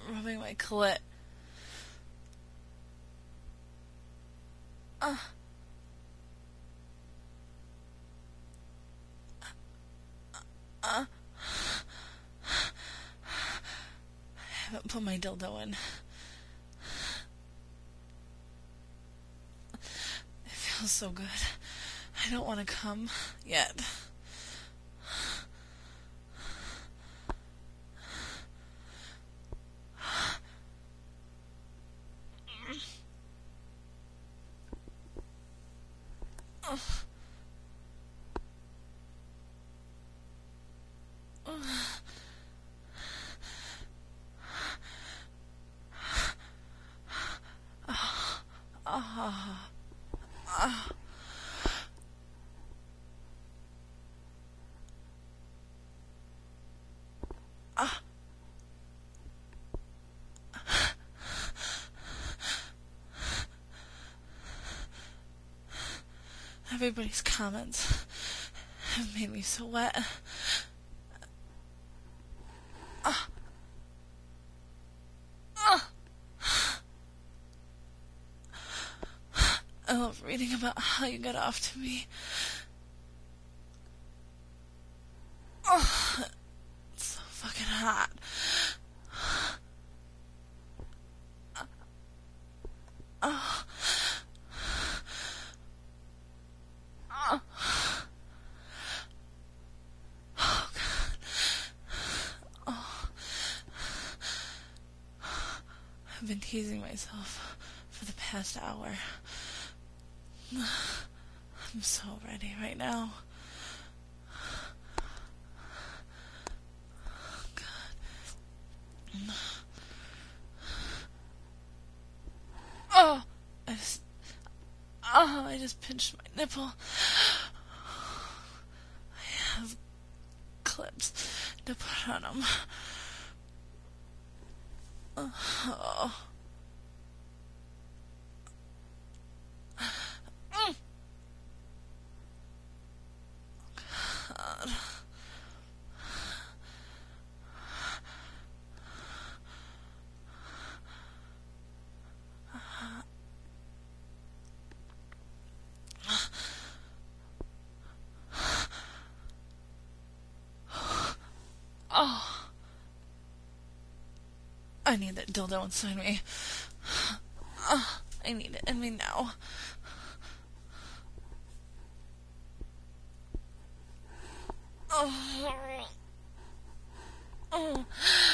rubbing my clit. Uh. I haven't put my dildo in. It feels so good. I don't want to come yet. Everybody's comments have made me so wet. I love reading about how you get off to me. It's so fucking hot. I've been teasing myself for the past hour. I'm so ready right now. God. I just pinched my nipple. I have clips to put on them. Oh. God. Oh. I need that dildo inside me. I need it in me now. Oh,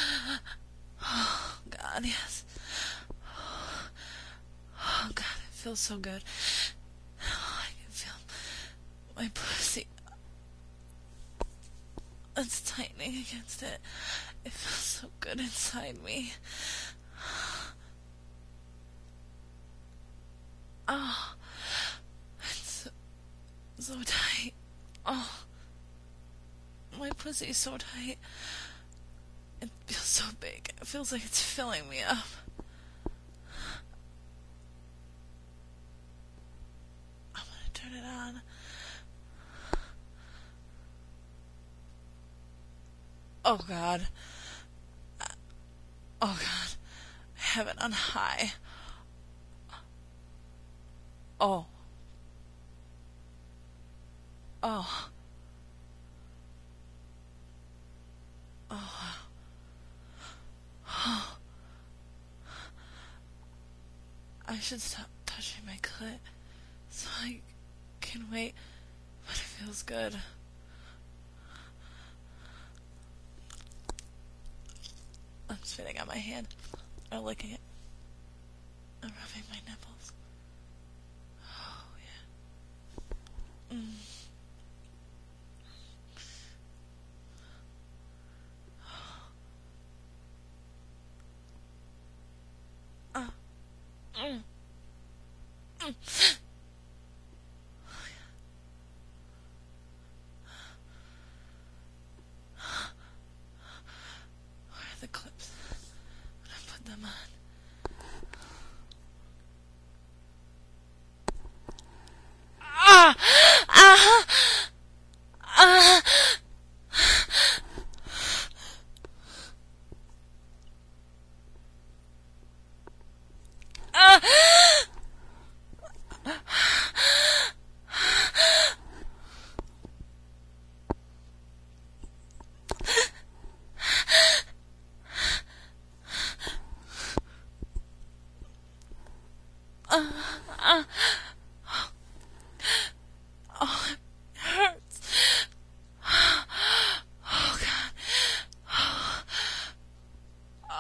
God, yes. Oh, God, it feels so good. I can feel my pussy. It's tightening against it. It feels so good inside me. Oh, it's so tight. Oh, my pussy is so tight. It feels so big. It feels like it's filling me up. I'm gonna turn it on. Oh, God. Oh, God. I have it on high. Oh. Oh. Oh. Oh. I should stop touching my clit so I can wait, but it feels good. I'm spitting on my hand, or licking it. I'm rubbing my nipples. Oh, yeah. Where are the clips? When I put them on.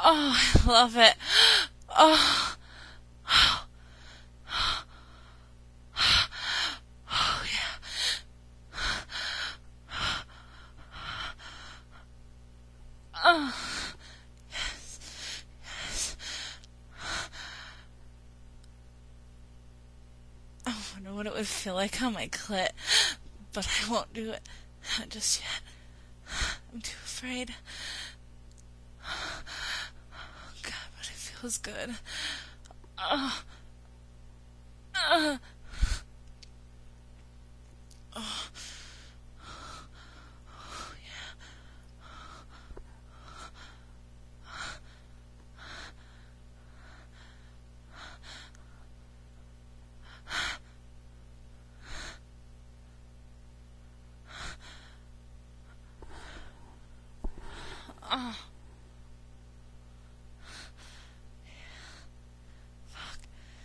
Oh, I love it. Oh. Oh, yeah. Oh, yes. Yes. I wonder what it would feel like on my clit, but I won't do it. Not just yet. I'm too afraid. God, but it feels good. Oh. Oh. Oh, yeah. Oh. Fuck.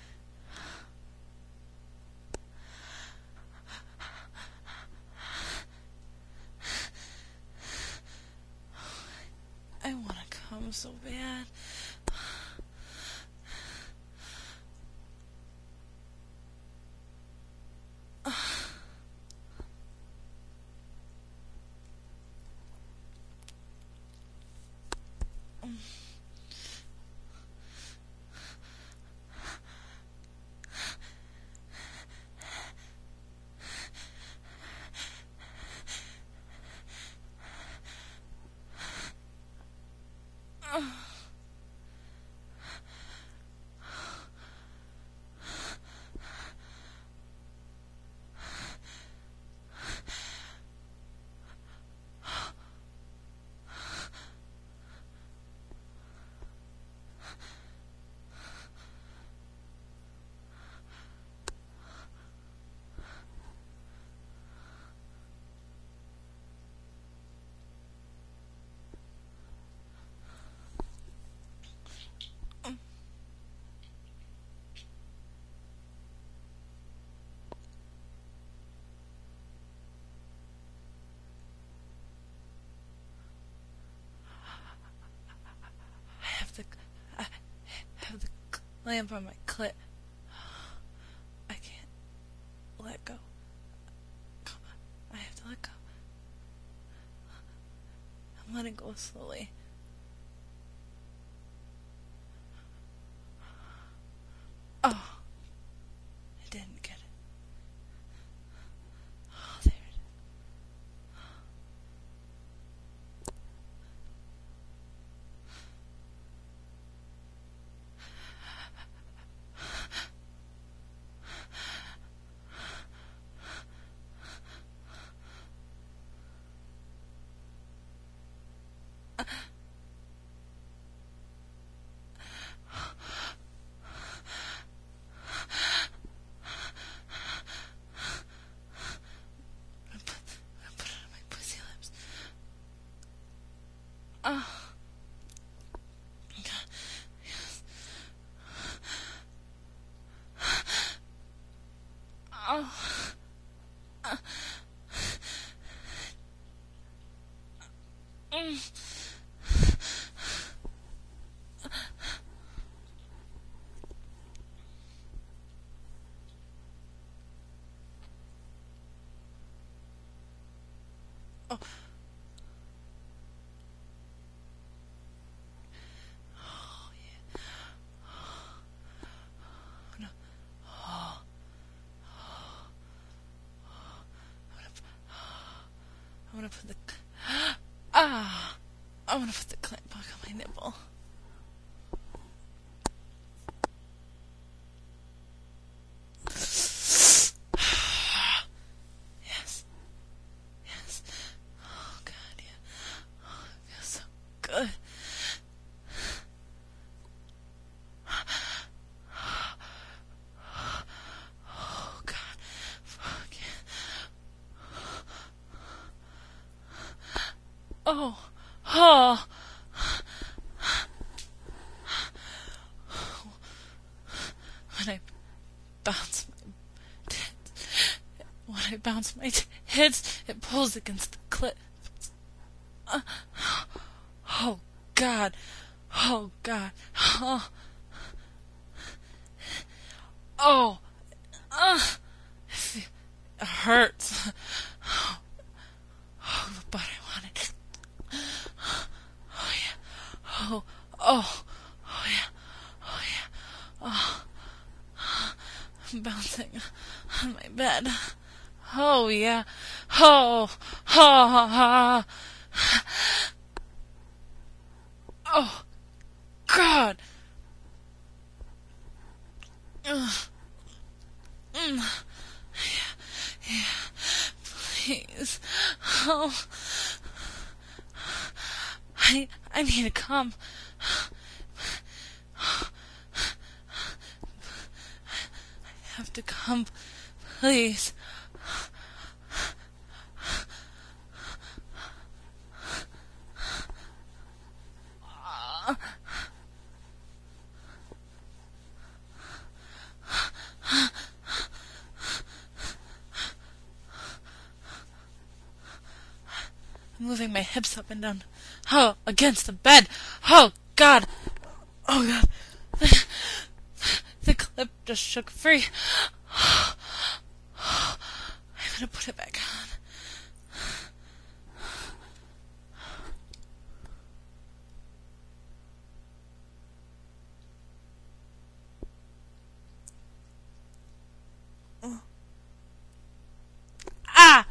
I want to come so bad. I have the... I have the clamp on my clit. I can't let go. Come on. I have to let go. I'm letting go slowly. Oh. I didn't get it. Oh, there it is. I put it on my pussy lips. Oh. God. Yes. Oh. Mm. Oh. Oh, yeah. Oh, no. Oh. I'm gonna put the... Ah! I'm gonna put the clamp back on my nipple. Yes. Yes. Oh, God, yeah. Oh, it feels so good. Oh, God. Fuck yeah. Oh. Oh. When I bounce my tits, when I bounce my tits, it pulls against the clit. Oh, God. Oh, God. Oh. Oh. It hurts. Oh, but I want it. Oh, yeah. Oh. Oh. Oh, yeah. Oh, yeah. Oh. I'm bouncing on my bed. Oh, yeah. Oh. Oh. Oh. God. Yeah. Please. Oh. I need to come. I have to come. Please. I'm moving my hips up and down. Oh, against the bed. Oh, God. Oh, God. The clip just shook free. I'm gonna put it back on. Ah!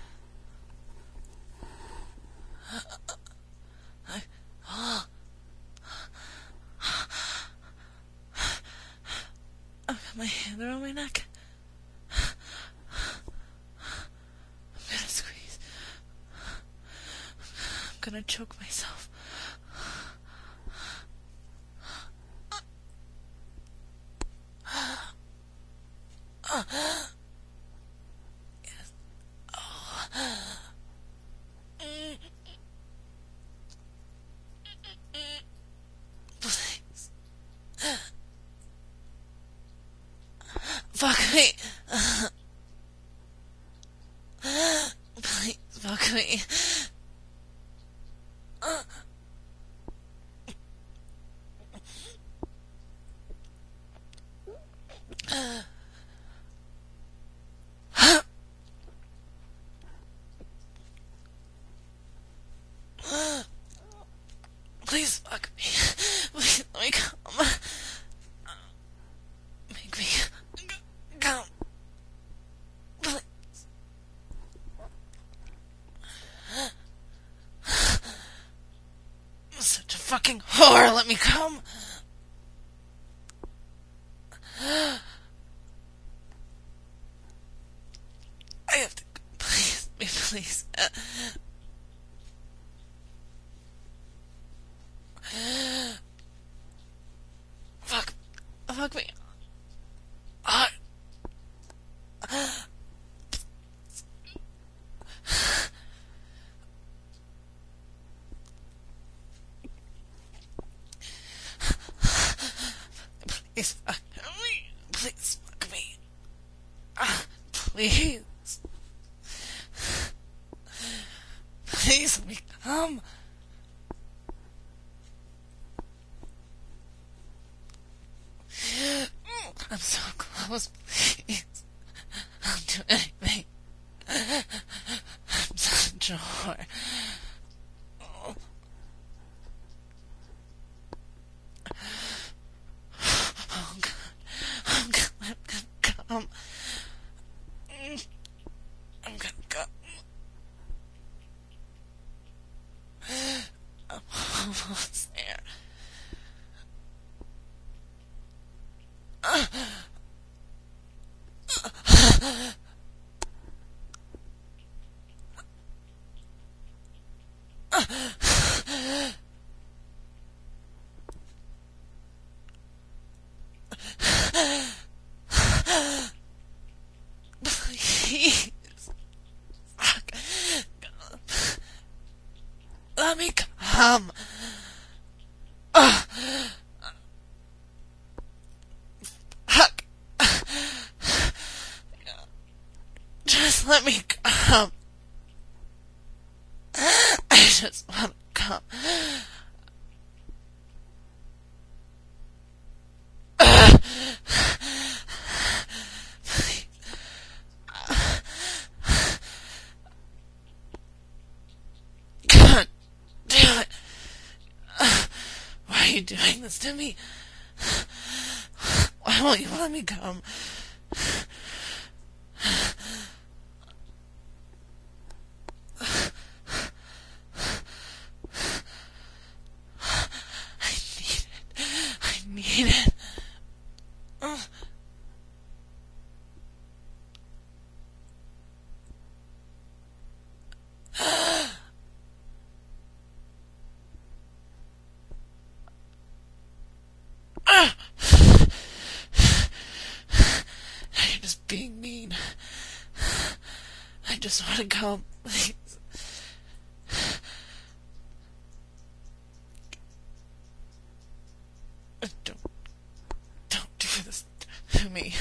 I've got my hand around my neck. I'm gonna squeeze. I'm gonna choke myself. Yes. Oh. Please. Fuck me. Please, fuck me. Please fuck me. Please let me come. Make me come. Please. I'm such a fucking whore. Let me come. I have to. Please, please. Fuck me. Please fuck me. Please fuck me. Please. Please let me come. I'm so close. Please. I'll do anything. I'm such a whore. Oh. Oh, God. I'm gonna come. I'm gonna come. I'm almost there. Please. Fuck. Let me come. Fuck. Just let me come. I just want to come. are you doing this to me? Why won't you let me come? I need it. You're just being mean. I just want to come. Please. Don't do this to me.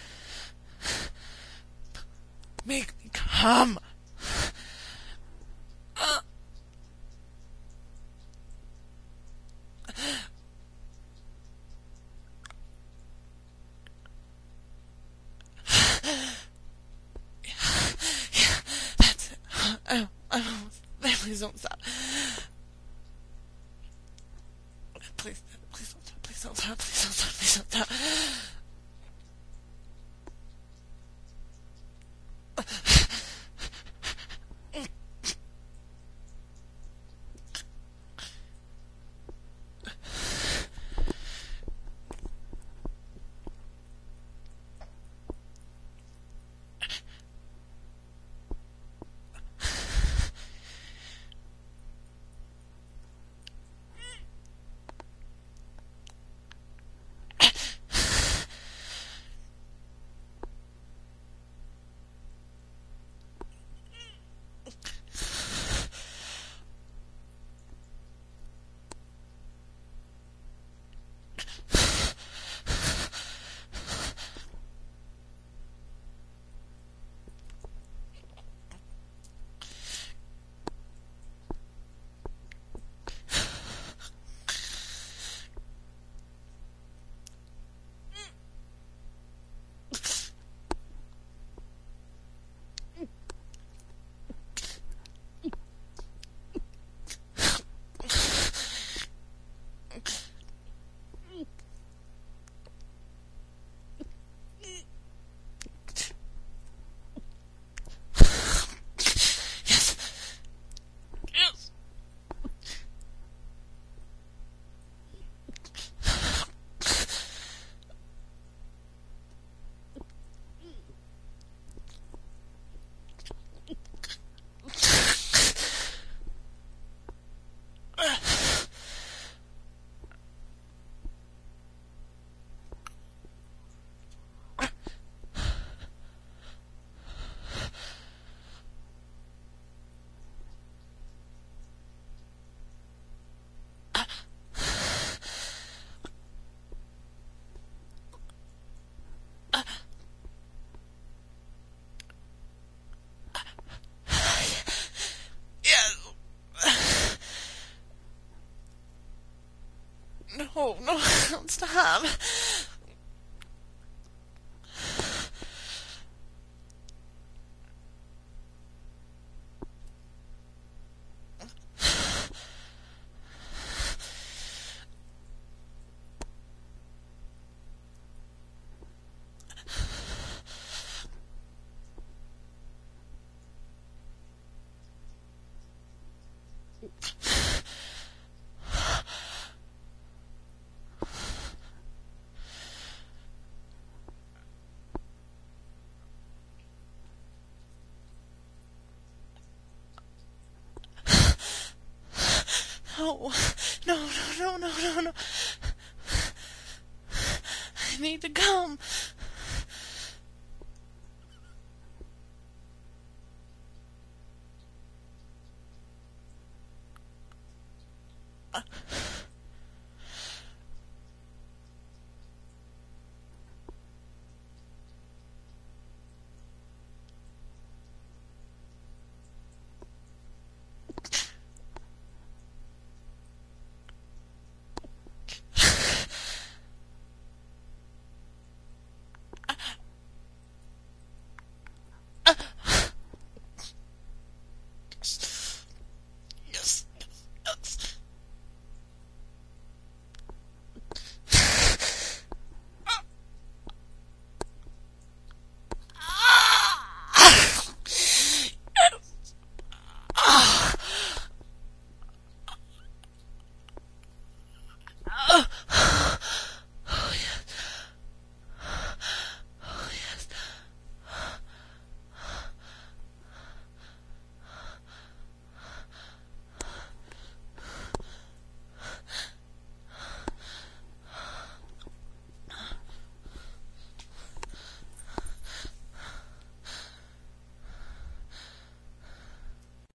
Make me come. Yeah, that's it. I'm almost there. Please don't stop. Please don't stop. Please don't stop. Please don't stop. Please don't stop. No, don't stop. No. I need to come.